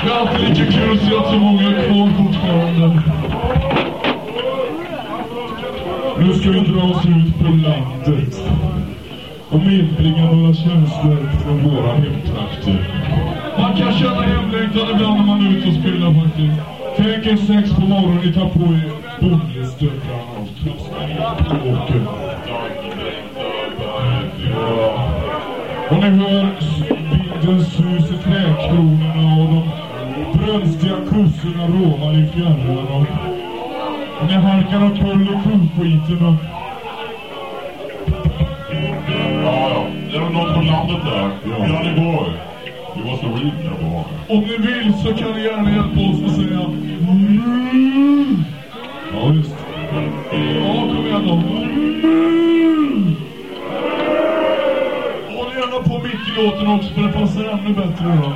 Det är alltid lika kul att se att så många är kvar fortfarande. Nu ska vi dra oss ut på landet och medbringa några känslor från våra hemtrakter. Man kan känna hemlängtan ibland när man är ute och spelar faktiskt. Tänk er 6 på morgonen, ni tar på er bondestöbrarna och kastar ner på åken. Och ni hör bildens sus i träkronorna och de brönstiga kossorna råmar i fjärran. Och ni halkar och kull i koskiten och... Ja, det var något från landet där. Johnny Boy. Det var så rika boy. Om ni vill så kan ni gärna hjälpa oss att säga Ja, just det. Ja, kom igen då. Håll gärna på mitt i låten också, för det passar ännu bättre då.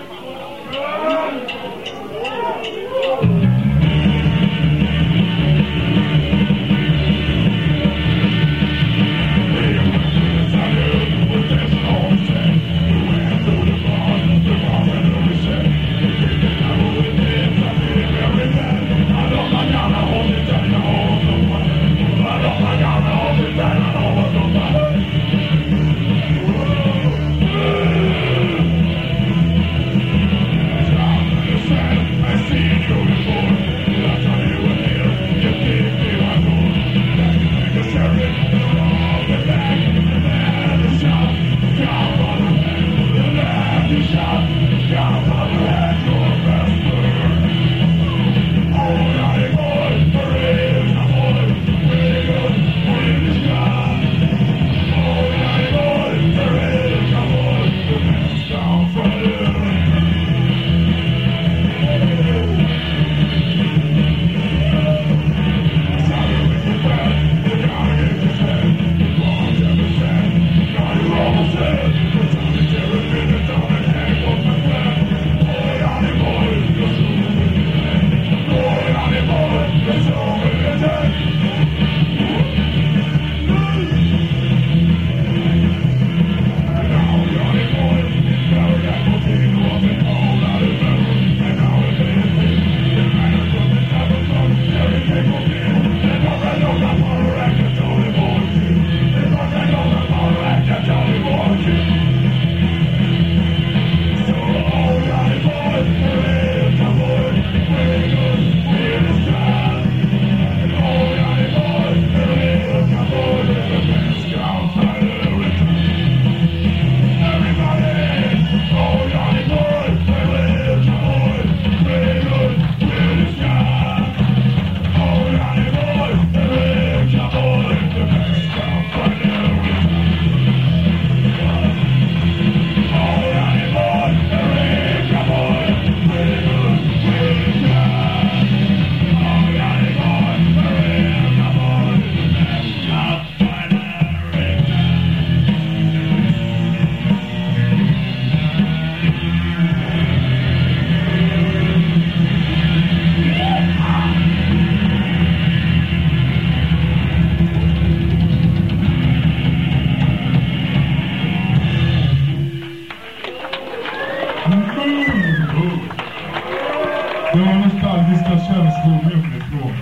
Det var nostalgiska känslor hemifrån.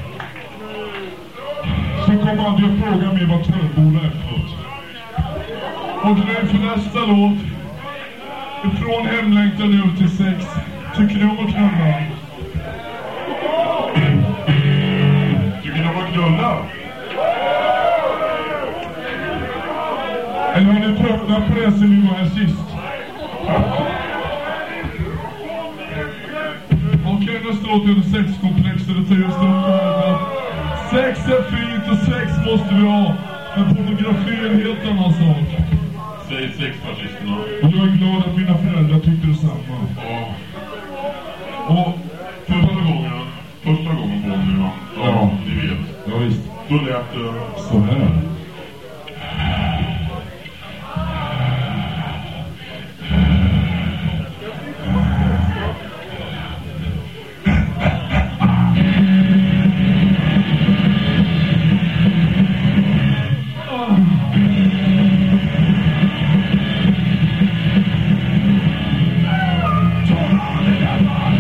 Så kom han och frågade mig vad törnborna är för. Och nu för nästa låt. Ifrån hemlängtan ut till 6. Tycker ni om att knulla? Tycker ni om att knulla? Eller har ni tröttnat på det sen vi var här sist? Okej, nästa låt är det sexkomplexet. Det tar just det. Sex är fint och sex måste vi ha. Men pornografi är en helt annan sak. Säg sexfascisterna. Och jag är glad att mina föräldrar tyckte detsamma. Ja. Och första gången på nu va? Ja, ni vet. Ja visst. Då lät det så här. Turn on the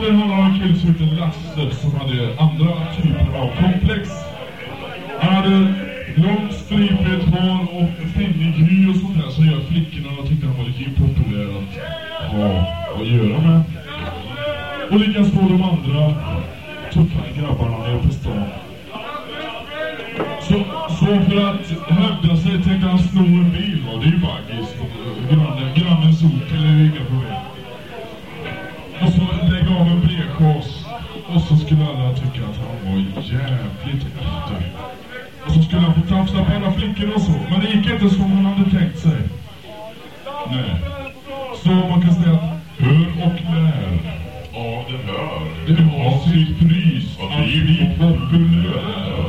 skulle handla om en kille som heter Lasse som hade andra typer av komplex. Han hade långt stripigt hår och fängig hy och sånt där som gör flickorna och tyckte han var lite impopulär att ha att göra med. Och likaså de andra tuffa grabbarna nere på stan. Så för att hävda sig tänkte han sno en bil, och det är ju baggis. Grannens ort, eller inga problem. Och så lägga av en brevchas. Och så skulle alla tycka att han var jävligt efter. Och så skulle han få tafsa på alla flickor och så. Men det gick inte som man hade tänkt sig. Nej. Så man kan säga att hör och lär. Ja, det hör. Det har sitt pris att bli populär.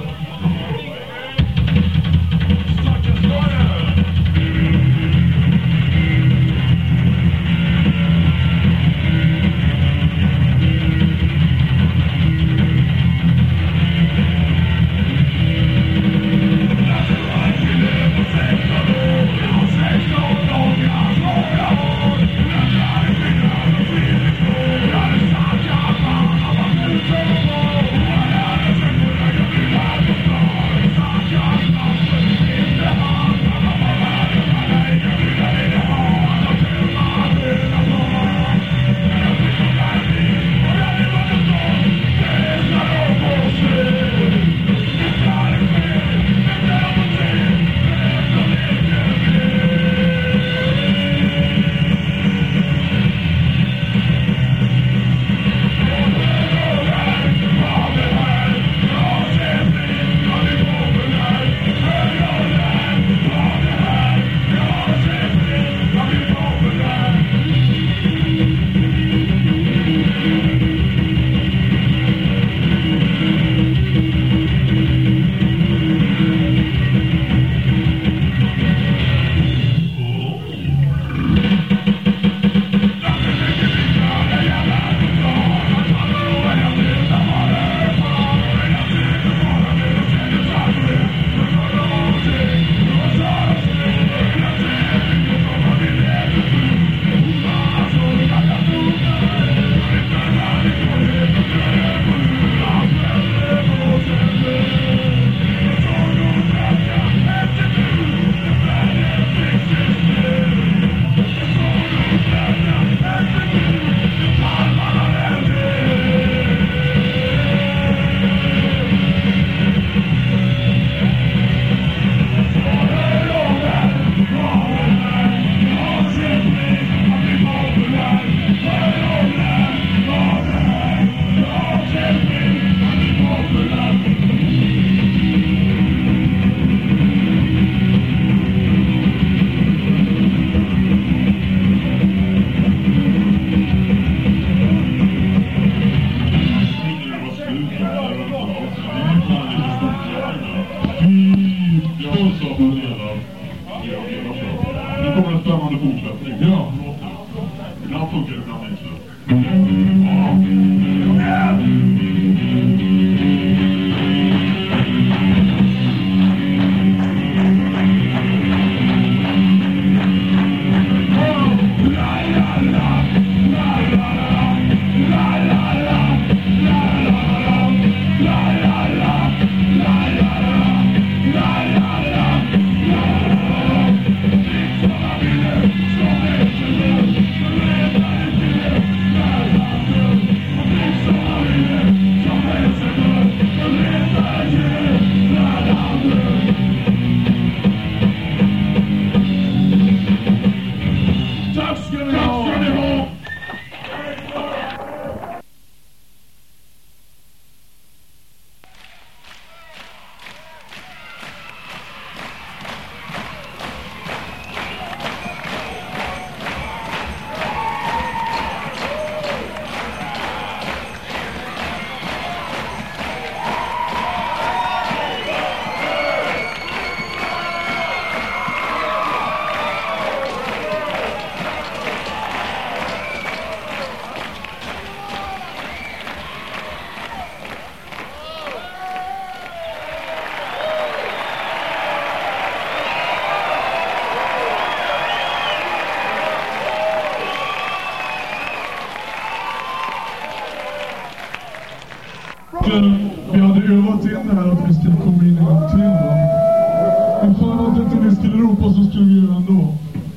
Vi hade övat in det här att vi skulle komma in en gång till då. Men fan att inte ni skulle ropa så skulle vi göra ändå.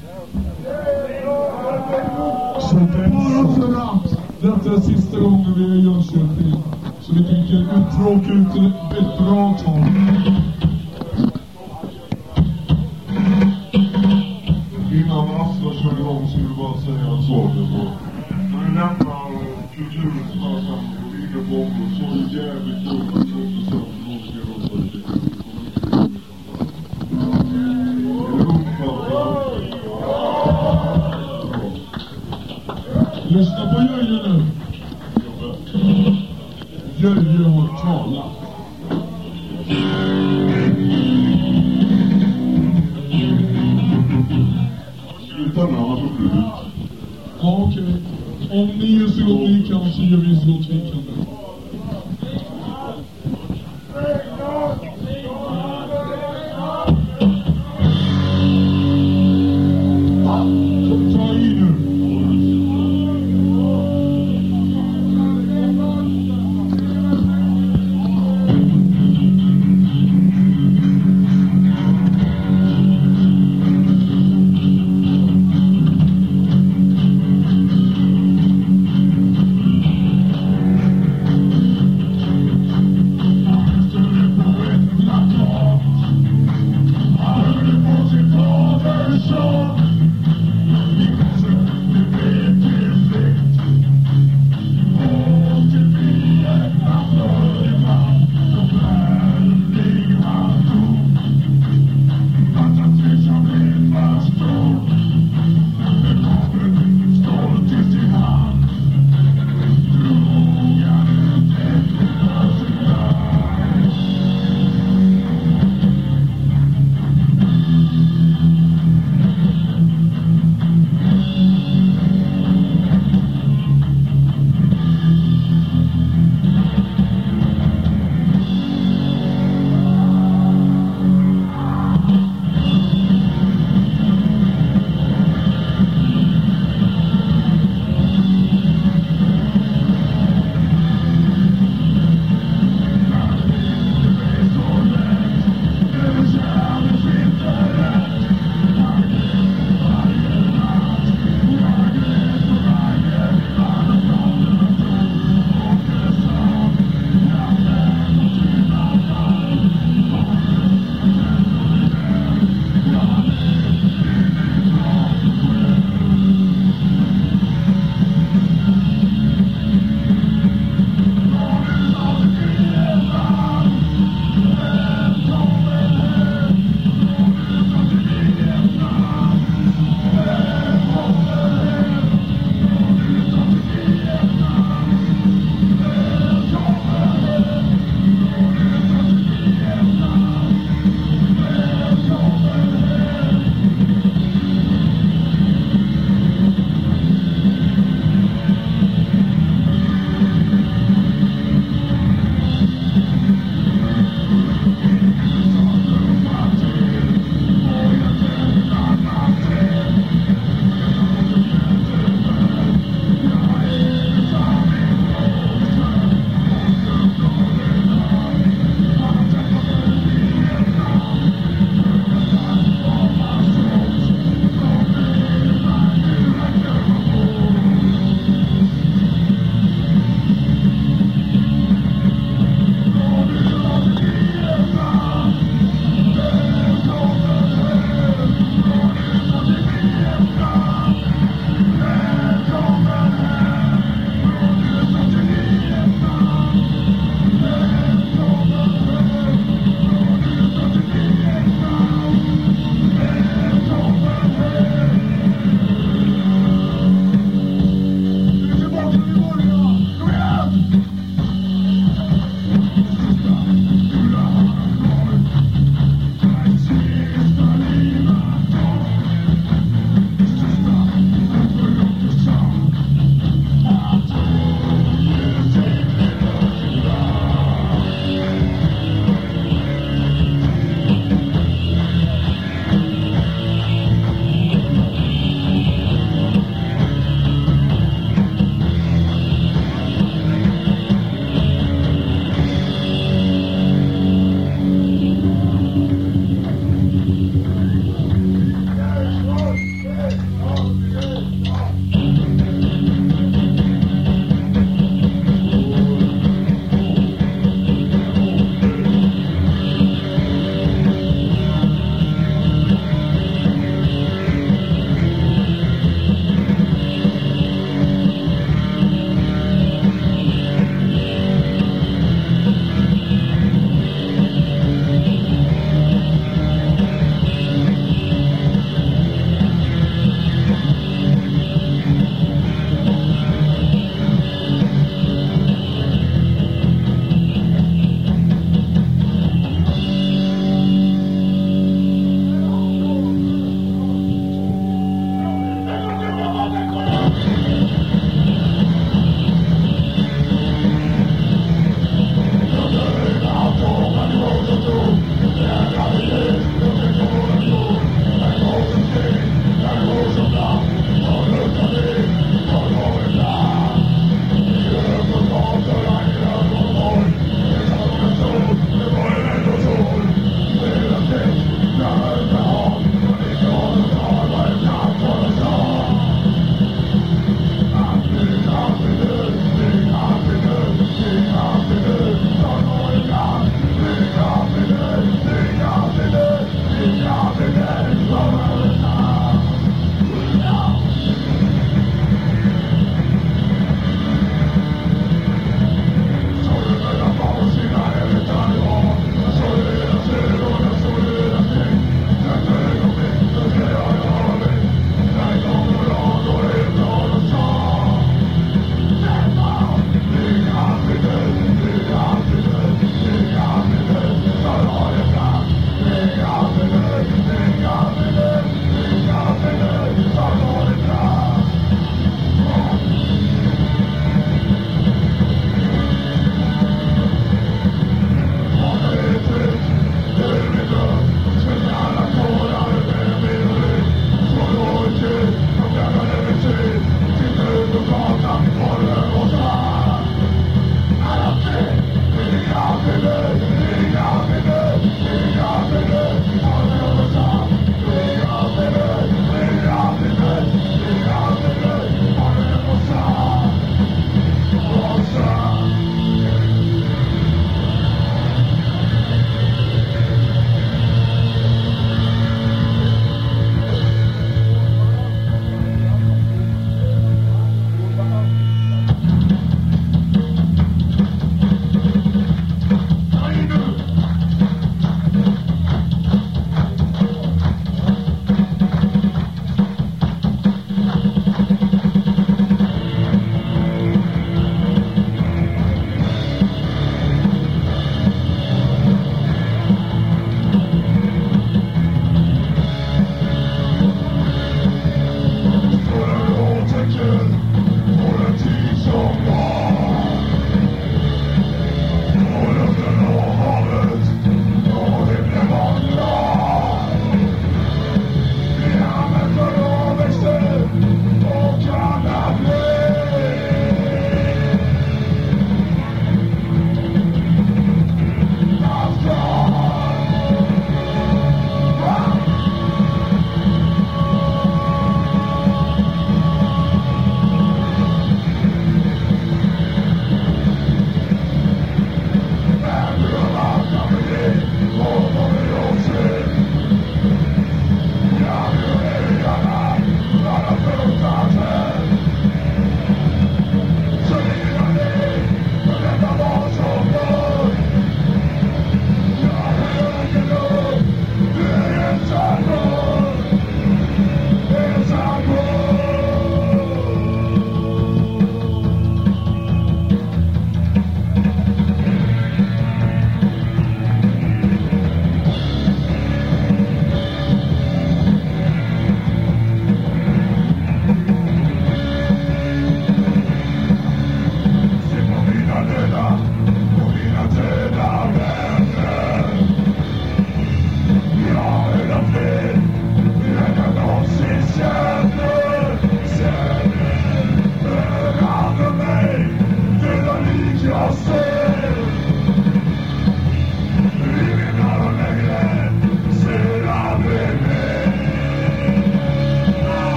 Så bara för att detta är sista gången vi är i Jönköping. Så vi tänker tråka ut ett bra tag. Innan Astra kör igång så vill jag bara säga en sak. När vi lämnar kulturens församling och ligger på området så är det jävligt dumt att inte så att någon ska rösta lite kul. Lyssna på Jöje nu. Jöje har talat. Sluta nu, annars får du ut. Ja, okej. Om ni gör så gott ni kan så gör vi så gott vi kan. Ta i nu.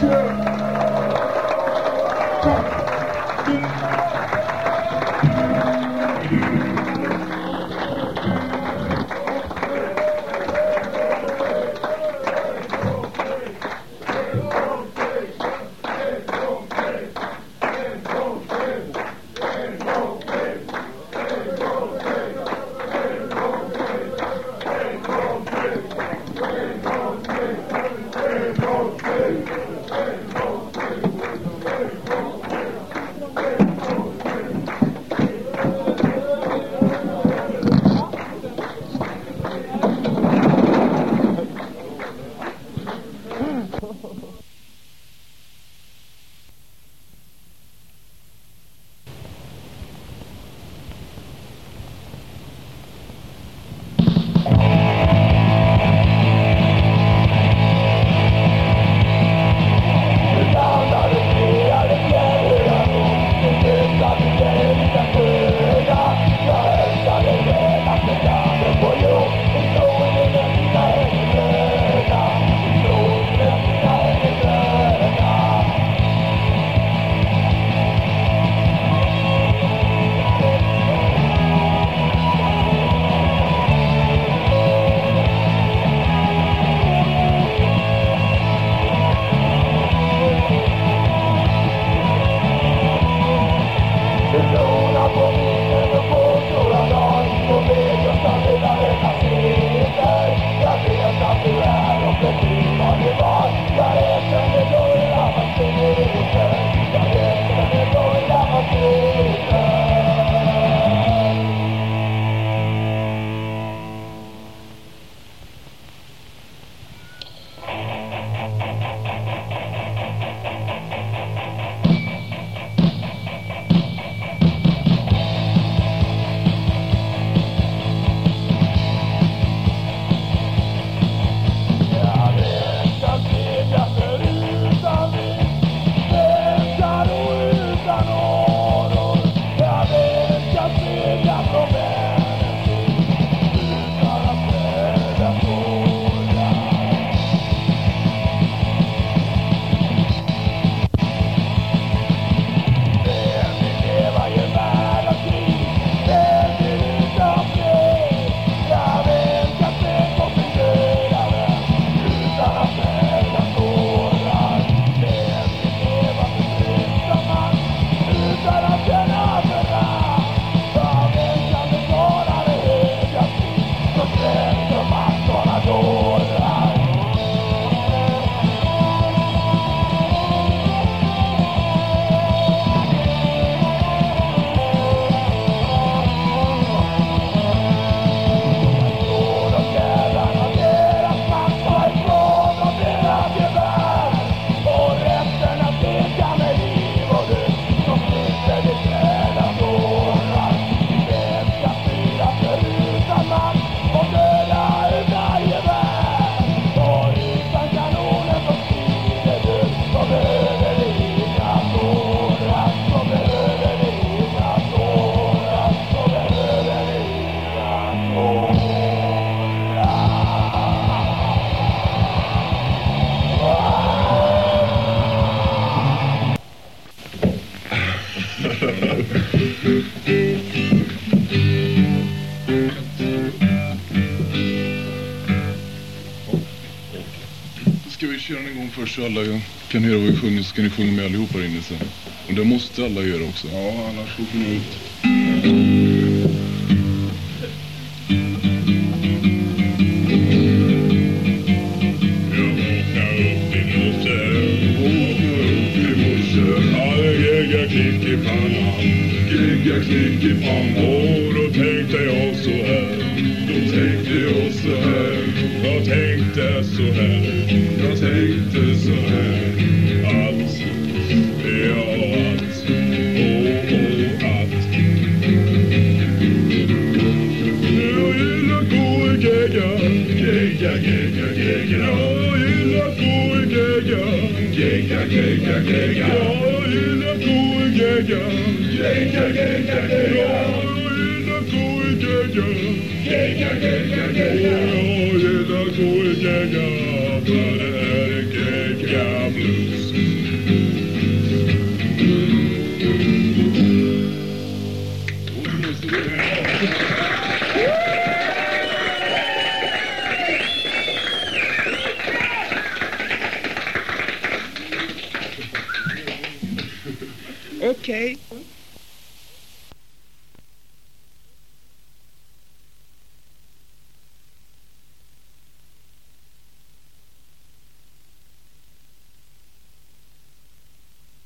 Ska vi köra en gång först så alla kan höra vad vi sjunger, så ska ni sjunga med allihopa inne sen. Och det måste alla göra också. Ja, annars får vi ut. Klick i pannan, klick i pannan. Och då tänkte jag så här, jag tänkte så här, att, jag gillar gå i gegga, jag gillar gå i gegga, jag gillar gå i gegga, jag gillar gå i gegga, för det här är gegga blues. Okej.